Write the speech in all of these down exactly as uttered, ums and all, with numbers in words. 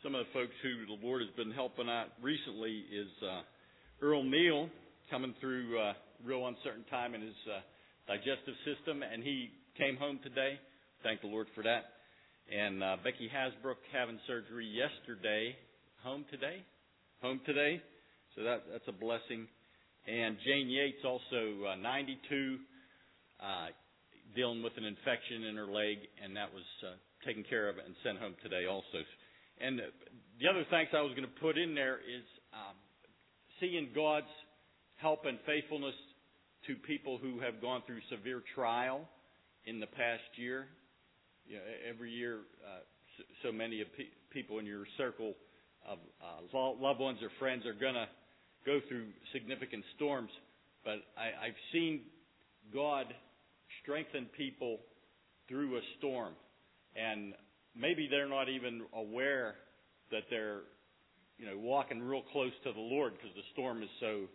Some of the folks who the Lord has been helping out recently is uh, Earl Neal, coming through a real uncertain time in his uh, digestive system, and he came home today. Thank the Lord for that. And uh, Becky Hasbrook having surgery yesterday. Home today? Home today. So that that's a blessing. And Jane Yates, also uh, ninety-two, uh, dealing with an infection in her leg, and that was uh, taken care of and sent home today also. And the other thanks I was going to put in there is um, seeing God's help and faithfulness to people who have gone through severe trial in the past year. You know, every year, uh, so, so many of pe- people in your circle of uh, loved ones or friends are going to go through significant storms. But I, I've seen God strengthen people through a storm. And maybe they're not even aware that they're, you know, walking real close to the Lord because the storm is so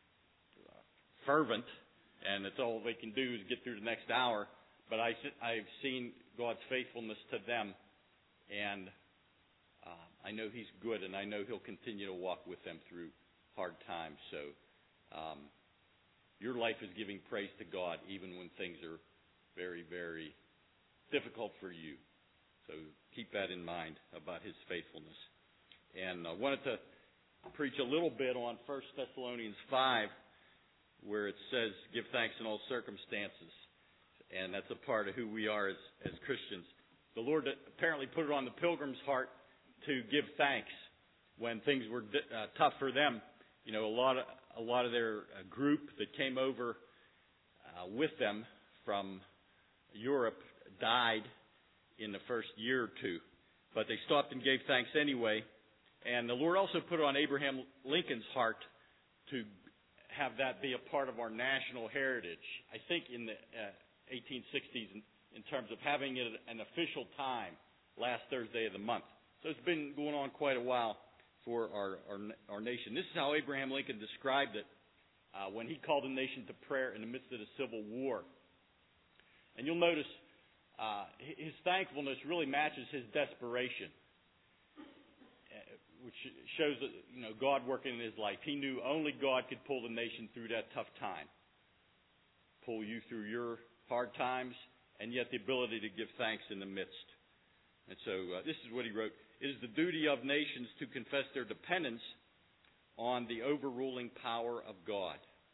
fervent, and it's all they can do is get through the next hour. But I, I've seen God's faithfulness to them, and uh, I know He's good, and I know He'll continue to walk with them through hard times. So um, your life is giving praise to God even when things are very, very difficult for you. So keep that in mind about His faithfulness. And I wanted to preach a little bit on First Thessalonians five, where it says, give thanks in all circumstances. And that's a part of who we are as, as Christians. The Lord apparently put it on the pilgrim's heart to give thanks when things were uh, tough for them. You know, a lot of, a lot of their uh, group that came over uh, with them from Europe died in the first year or two. But they stopped and gave thanks anyway. And the Lord also put it on Abraham Lincoln's heart to have that be a part of our national heritage. I think in the uh, eighteen sixties in, in terms of having it an official time, last Thursday of the month. So it's been going on quite a while for our our, our nation. This is how Abraham Lincoln described it uh, when he called the nation to prayer in the midst of the Civil War. And you'll notice uh, his thankfulness really matches his desperation, which shows that, you know, God working in his life. He knew only God could pull the nation through that tough time, pull you through your hard times, and yet the ability to give thanks in the midst. And so uh, this is what he wrote. It is the duty of nations to confess their dependence on the overruling power of God,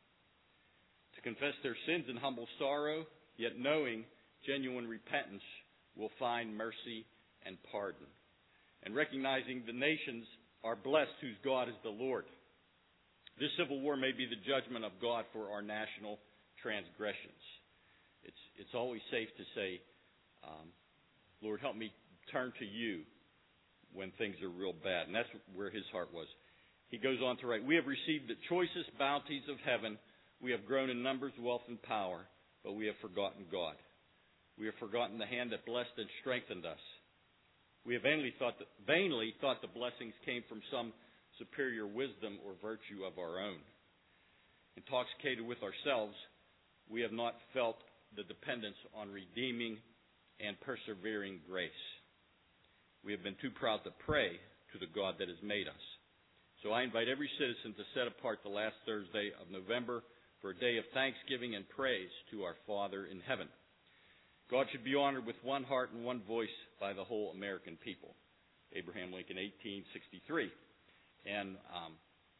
to confess their sins in humble sorrow, yet knowing genuine repentance will find mercy and pardon, and recognizing the nations are blessed whose God is the Lord. This civil war may be the judgment of God for our national transgressions. It's it's always safe to say, um, Lord, help me turn to you when things are real bad. And that's where his heart was. He goes on to write, we have received the choicest bounties of heaven. We have grown in numbers, wealth, and power, but we have forgotten God. We have forgotten the hand that blessed and strengthened us. We have vainly thought that, vainly thought the blessings came from some superior wisdom or virtue of our own. Intoxicated with ourselves, we have not felt the dependence on redeeming and persevering grace. We have been too proud to pray to the God that has made us. So I invite every citizen to set apart the last Thursday of November for a day of thanksgiving and praise to our Father in heaven. God should be honored with one heart and one voice by the whole American people. Abraham Lincoln, eighteen sixty-three. And um,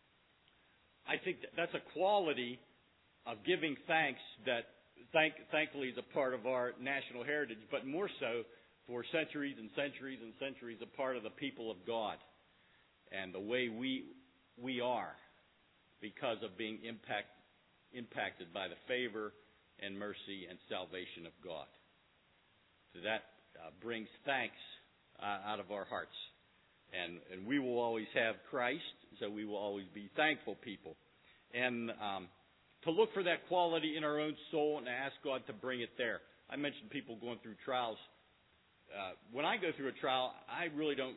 I think that that's a quality of giving thanks that Thank, thankfully is a part of our national heritage, but more so for centuries and centuries and centuries a part of the people of God and the way we we are because of being impact, impacted by the favor and mercy and salvation of God. So that uh, brings thanks uh, out of our hearts. And, and we will always have Christ, so we will always be thankful people. And um to look for that quality in our own soul and ask God to bring it there. I mentioned people going through trials. Uh, when I go through a trial, I really don't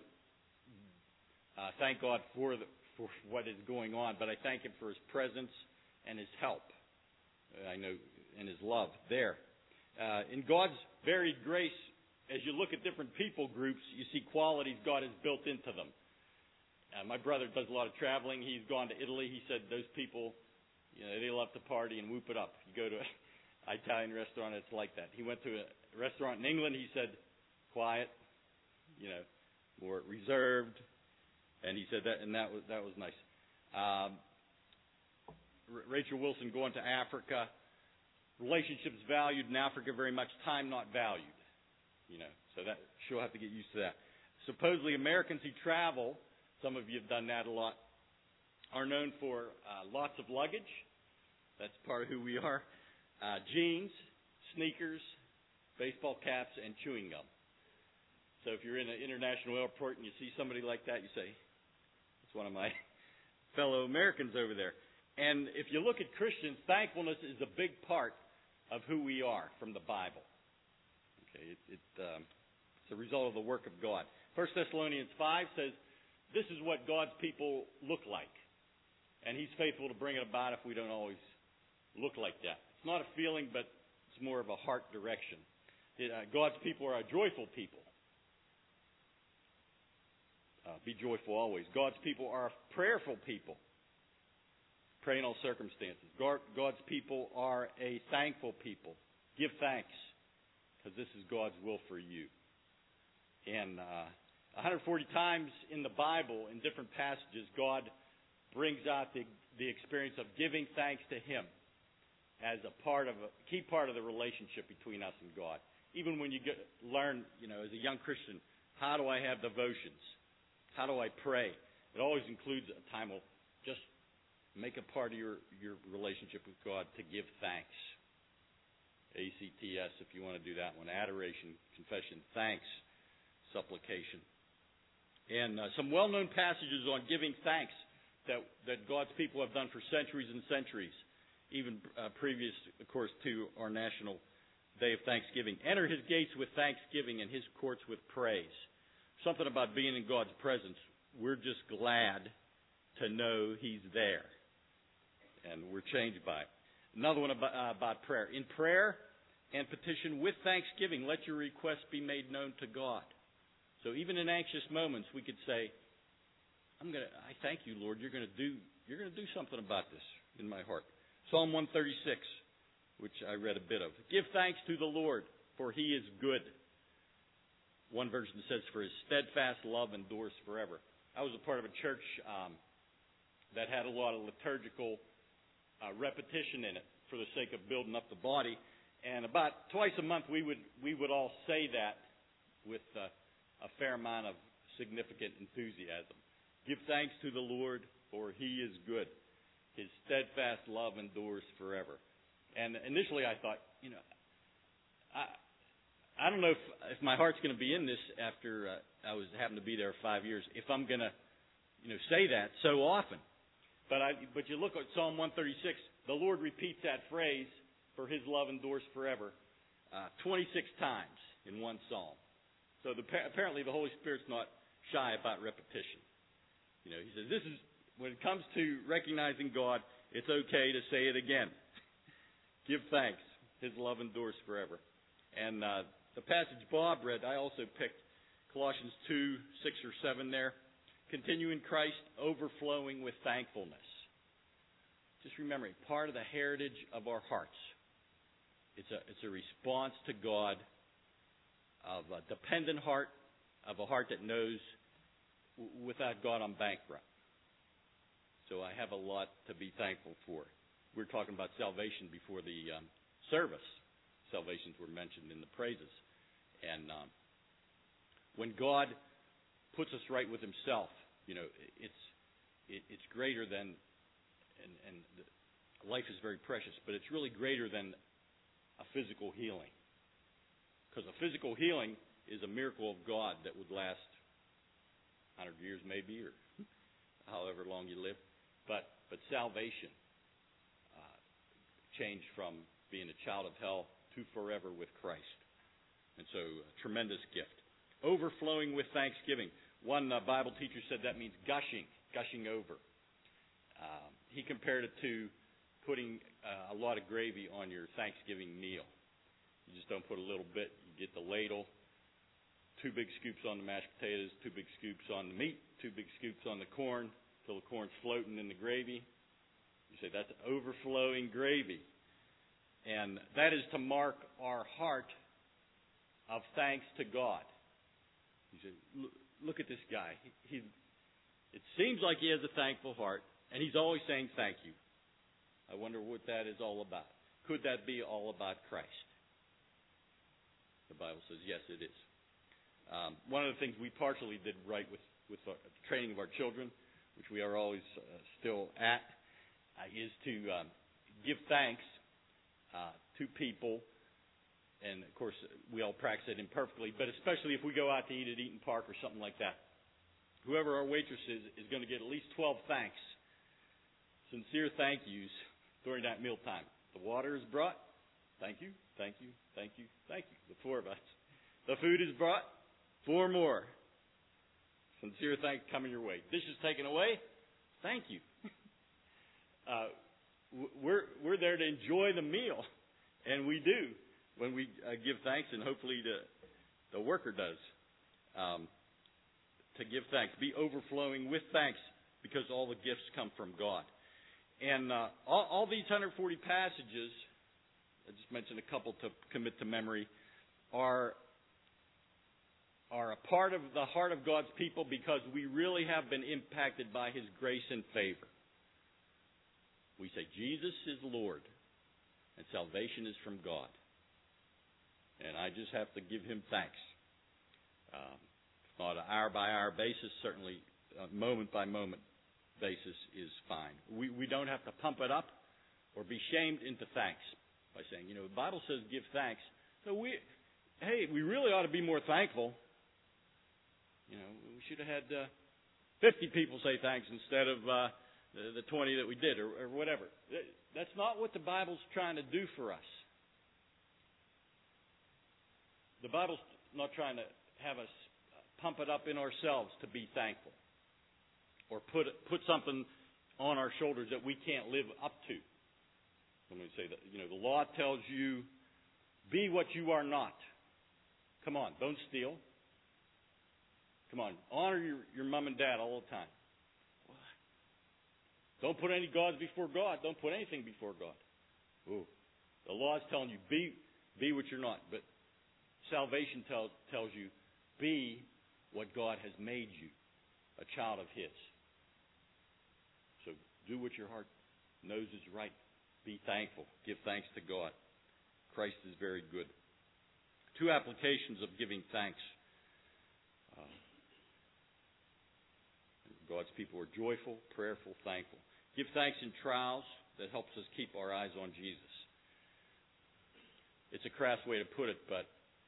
uh, thank God for the, for what is going on, but I thank Him for His presence and His help. Uh, I know, and His love there. Uh, in God's varied grace, as you look at different people groups, you see qualities God has built into them. uh, my brother does a lot of traveling. He's gone to Italy. He said those people, you know, they love to party and whoop it up. You go to an Italian restaurant, it's like that. He went to a restaurant in England. He said, quiet, you know, more reserved. And he said that, and that was that was nice. Um, R- Rachel Wilson going to Africa. Relationships valued in Africa very much. Time not valued. You know, so that she'll have to get used to that. Supposedly Americans who travel, some of you have done that a lot, are known for uh, lots of luggage. That's part of who we are. Uh, jeans, sneakers, baseball caps, and chewing gum. So if you're in an international airport and you see somebody like that, you say, it's one of my fellow Americans over there. And if you look at Christians, thankfulness is a big part of who we are from the Bible. Okay, it, it, um, it's a result of the work of God. First Thessalonians five says, this is what God's people look like. And He's faithful to bring it about if we don't always look like that. It's not a feeling, but it's more of a heart direction. It, uh, God's people are a joyful people. Uh, be joyful always. God's people are a prayerful people. Pray in all circumstances. God, God's people are a thankful people. Give thanks, because this is God's will for you. And uh, one hundred forty times in the Bible, in different passages, God brings out the, the experience of giving thanks to Him as a part of a key part of the relationship between us and God. Even when you get, learn, you know, as a young Christian, how do I have devotions? How do I pray? It always includes a time of just make a part of your, your relationship with God to give thanks. A C T S, if you want to do that one. Adoration, confession, thanks, supplication. And uh, some well-known passages on giving thanks that, that God's people have done for centuries and centuries, even uh, previous, of course, to our National Day of Thanksgiving. Enter His gates with thanksgiving and His courts with praise. Something about being in God's presence. We're just glad to know He's there. And we're changed by it. Another one about, uh, about prayer. In prayer and petition with thanksgiving, let your requests be made known to God. So even in anxious moments, we could say, "I'm gonna. I thank you, Lord. You're gonna do. You're gonna do something about this in my heart." Psalm one thirty-six, which I read a bit of. Give thanks to the Lord, for He is good. One version says, "For His steadfast love endures forever." I was a part of a church um, that had a lot of liturgical uh, repetition in it for the sake of building up the body. And about twice a month, we would we would all say that with uh, a fair amount of significant enthusiasm. Give thanks to the Lord, for He is good. His steadfast love endures forever. And initially, I thought, you know, I I don't know if if my heart's going to be in this after uh, I was happened to be there five years. If I'm going to, you know, say that so often. But I but you look at Psalm one thirty-six, the Lord repeats that phrase, "For His love endures forever," uh, twenty-six times in one psalm. So the, apparently the Holy Spirit's not shy about repetition. You know, He says this is when it comes to recognizing God, it's okay to say it again. Give thanks. His love endures forever. And uh, the passage Bob read, I also picked Colossians two, six or seven there. Continue in Christ, overflowing with thankfulness. Just remembering, part of the heritage of our hearts. It's a, it's a response to God of a dependent heart, of a heart that knows without God I'm bankrupt. So I have a lot to be thankful for. We were talking about salvation before the um, service. Salvations were mentioned in the praises. And um, when God puts us right with Himself, you know, it's it, it's greater than, and, and the, life is very precious, but it's really greater than a physical healing. Because a physical healing is a miracle of God that would last one hundred years maybe, or however long you live. But but salvation, uh, changed from being a child of hell to forever with Christ. And so, a tremendous gift. Overflowing with thanksgiving. One uh, Bible teacher said that means gushing, gushing over. Um, he compared it to putting uh, a lot of gravy on your Thanksgiving meal. You just don't put a little bit. You get the ladle, two big scoops on the mashed potatoes, two big scoops on the meat, two big scoops on the corn, till the corn's floating in the gravy. You say, that's overflowing gravy. And that is to mark our heart of thanks to God. You say, look, look at this guy. He, he, it seems like he has a thankful heart, and he's always saying thank you. I wonder what that is all about. Could that be all about Christ? The Bible says, yes, it is. Um, one of the things we partially did right with, with our, the training of our children, which we are always uh, still at, uh, is to um, give thanks uh, to people. And, of course, we all practice it imperfectly, but especially if we go out to eat at Eaton Park or something like that. Whoever our waitress is is going to get at least twelve thanks, sincere thank yous during that mealtime. The water is brought. Thank you, thank you, thank you, thank you. The four of us. The food is brought. Four more. Sincere thanks coming your way. Dishes taken away. Thank you. uh, we're we're there to enjoy the meal, and we do when we uh, give thanks, and hopefully the the worker does. Um, to give thanks, be overflowing with thanks, because all the gifts come from God. And uh, all, all these one hundred forty passages, I just mentioned a couple to commit to memory, are are a part of the heart of God's people because we really have been impacted by His grace and favor. We say, Jesus is Lord, and salvation is from God. And I just have to give Him thanks. Um, not an hour-by-hour basis, certainly a moment-by-moment basis is fine. We, we don't have to pump it up or be shamed into thanks by saying, you know, the Bible says give thanks. So we, hey, we really ought to be more thankful. You know, we should have had uh, fifty people say thanks instead of uh, the, the twenty that we did, or, or whatever. That's not what the Bible's trying to do for us. The Bible's not trying to have us pump it up in ourselves to be thankful, or put put something on our shoulders that we can't live up to. Let me say that, you know, the law tells you, be what you are not. Come on, don't steal. Come on, honor your, your mom and dad all the time. Don't put any gods before God. Don't put anything before God. Ooh. The law is telling you, be be what you're not. But salvation tells tells you, be what God has made you, a child of His. So do what your heart knows is right. Be thankful. Give thanks to God. Christ is very good. Two applications of giving thanks. Uh, God's people are joyful, prayerful, thankful. Give thanks in trials. That helps us keep our eyes on Jesus. It's a crass way to put it, but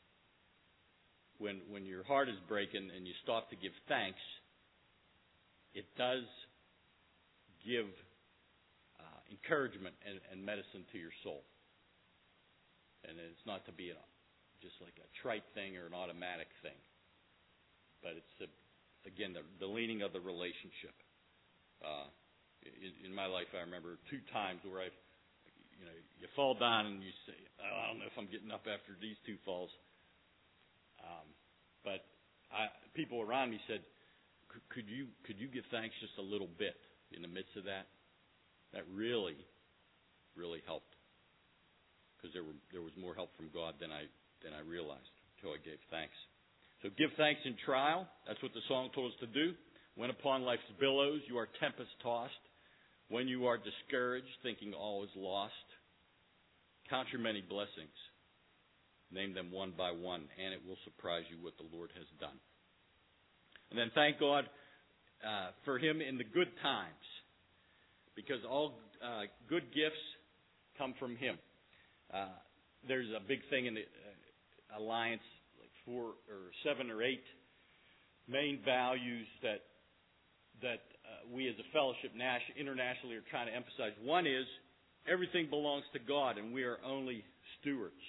when when your heart is breaking and you stop to give thanks, it does give uh, encouragement and, and medicine to your soul. And it's not to be a, just like a trite thing or an automatic thing, but it's a Again, the, the leaning of the relationship. Uh, in, in my life, I remember two times where I, you know, you fall down and you say, oh, I don't know if I'm getting up after these two falls. Um, but I, people around me said, could you could you give thanks just a little bit in the midst of that? That really, really helped, because there were there was more help from God than I than I realized until I gave thanks. So give thanks in trial. That's what the song told us to do. When upon life's billows you are tempest-tossed, when you are discouraged, thinking all is lost, count your many blessings. Name them one by one, and it will surprise you what the Lord has done. And then thank God uh, for Him in the good times, because all uh, good gifts come from Him. Uh, there's a big thing in the uh, Alliance, four or seven or eight main values that that uh, we as a fellowship nas- internationally are trying to emphasize. One is everything belongs to God, and we are only stewards.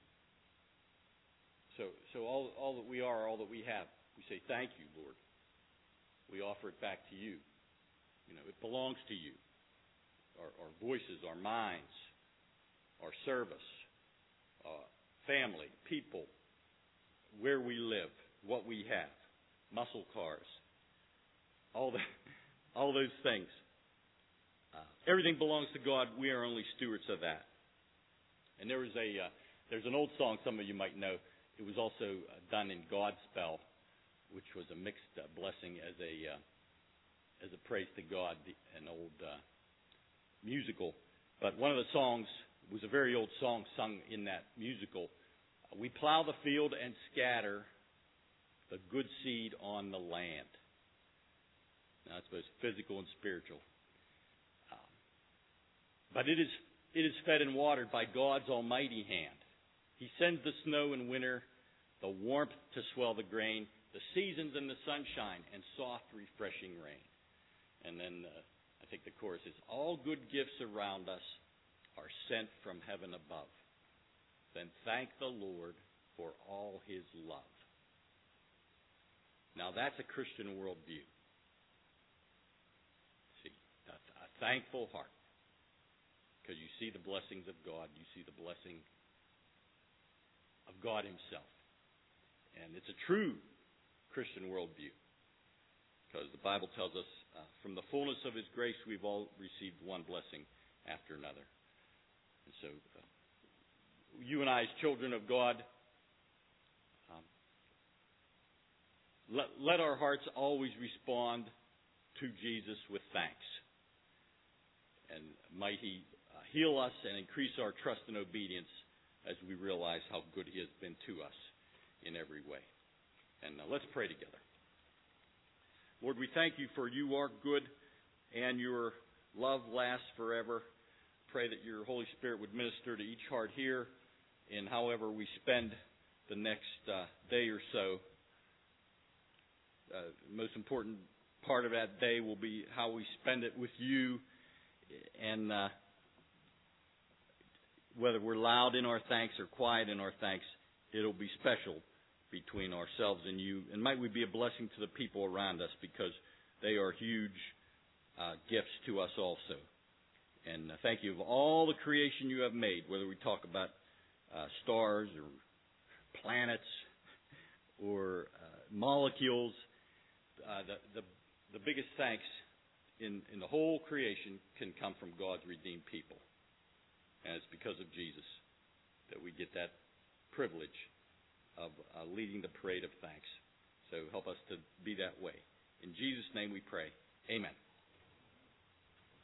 So, so all all that we are, all that we have, we say thank you, Lord. We offer it back to you. You know, it belongs to you. Our, our voices, our minds, our service, uh, family, people, where we live, what we have, muscle cars, all the, all those things. Uh, everything belongs to God. We are only stewards of that. And there was a uh, there's an old song some of you might know. It was also uh, done in Godspell, which was a mixed uh, blessing as a uh, as a praise to God, an old uh, musical. But one of the songs was a very old song sung in that musical. We plow the field and scatter the good seed on the land. Now, it's both physical and spiritual. Um, but it is it is fed and watered by God's almighty hand. He sends the snow in winter, the warmth to swell the grain, the seasons and the sunshine, and soft, refreshing rain. And then uh, I think the chorus is, all good gifts around us are sent from heaven above. Then thank the Lord for all His love. Now that's a Christian worldview. See, a, a thankful heart. Because you see the blessings of God. You see the blessing of God Himself. And it's a true Christian worldview. Because the Bible tells us, uh, from the fullness of His grace, we've all received one blessing after another. And so, uh, you and I, as children of God, um, let, let our hearts always respond to Jesus with thanks. And might He uh, heal us and increase our trust and obedience as we realize how good He has been to us in every way. And uh, let's pray together. Lord, we thank You for You are good and Your love lasts forever. Pray that Your Holy Spirit would minister to each heart here in however we spend the next uh, day or so. Uh, the most important part of that day will be how we spend it with You, and uh, whether we're loud in our thanks or quiet in our thanks, it'll be special between ourselves and You. And might we be a blessing to the people around us, because they are huge uh, gifts to us also. And uh, thank You of all the creation You have made, whether we talk about uh, stars or planets or uh, molecules. Uh, the, the the biggest thanks in, in the whole creation can come from God's redeemed people. And it's because of Jesus that we get that privilege of uh, leading the parade of thanks. So help us to be that way. In Jesus' name we pray. Amen.